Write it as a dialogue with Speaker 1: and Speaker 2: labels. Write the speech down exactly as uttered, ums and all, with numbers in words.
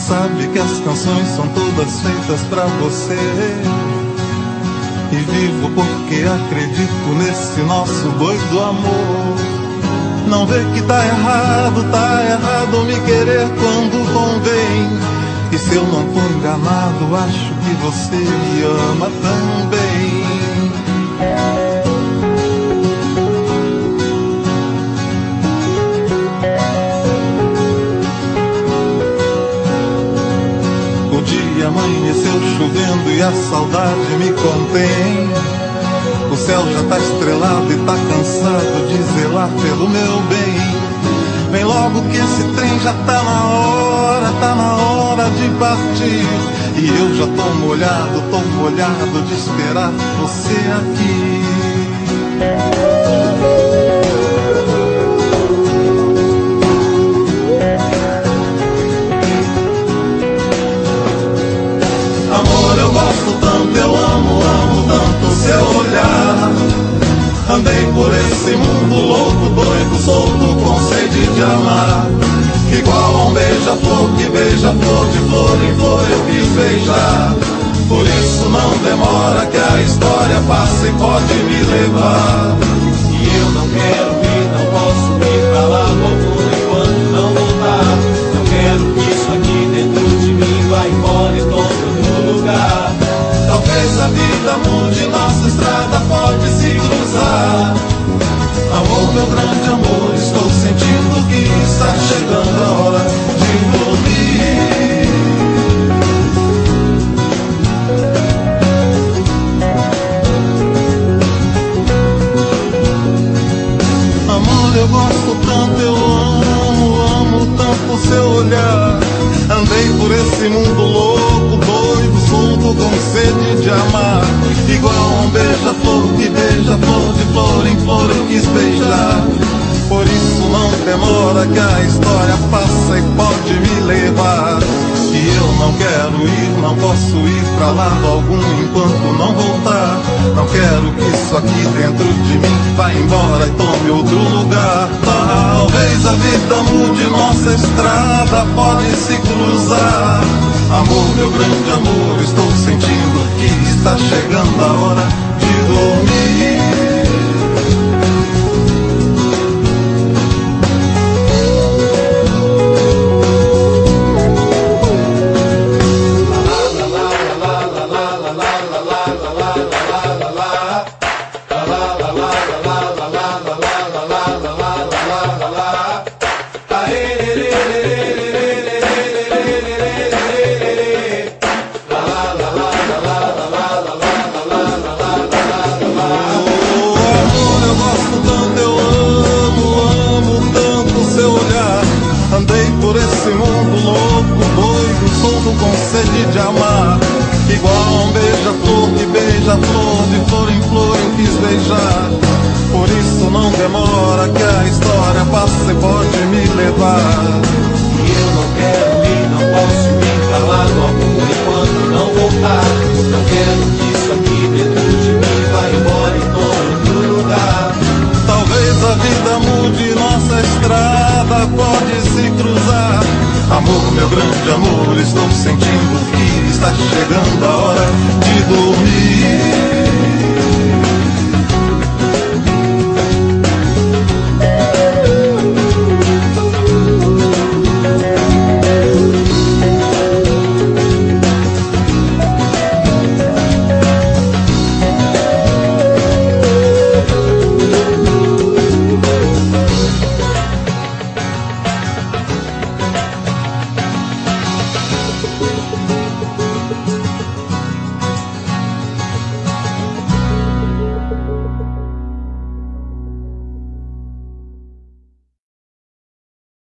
Speaker 1: sabe que as canções são todas feitas pra você. E vivo porque acredito nesse nosso doido amor. Não vê que tá errado, tá errado me querer quando convém. E se eu não tô enganado, acho que você me ama também. O dia amanheceu chovendo e a saudade me contém. O céu já tá estrelado e tá cansado de zelar pelo meu bem. Vem logo que esse trem já tá na hora, tá na hora de partir. E eu já tô molhado, tô molhado de esperar você aqui. Amor, eu gosto tanto, eu amo, amo tanto o seu olhar. Andei por esse mundo louco, doido, solto, com sede de amar. Igual a um beija-flor que beija flor, de flor em flor eu quis beijar. Por isso não demora que a história passa e pode me levar. E eu não quero ir, não posso ir pra lá algum enquanto não voltar. Não quero que isso aqui dentro de mim vá embora e tome outro lugar. Talvez a vida mude, nossa estrada pode se cruzar. Amor, meu grande amor, estou sentindo que está chegando a hora de dormir. Amor, eu gosto tanto, eu amo, amo tanto o seu olhar. Andei por esse mundo louco, doido, solto, com sede de amar. Igual um beija-flor que beija flor, de flor em flor eu quis beijar. Por isso não demora que a história passa e pode me levar. E eu não quero ir, não posso ir pra lado algum enquanto não voltar. Não quero que isso aqui dentro de mim vá embora e tome outro lugar. Talvez a vida mude, nossa estrada pode se cruzar. Amor, meu grande amor, estou sentindo que está chegando a hora de dormir. Com sede de amar, igual um beija-flor que beija flor, de flor em flor eu quis beijar. Por isso não demora que a história passa e pode me levar. E eu não quero ir, não posso ir pra lado algum enquanto não voltar. Não quero que isso aqui dentro de mim vá embora e tome outro lugar. Talvez a vida mude, nossa estrada pode se cruzar. Amor, meu grande amor, estou sentindo que está chegando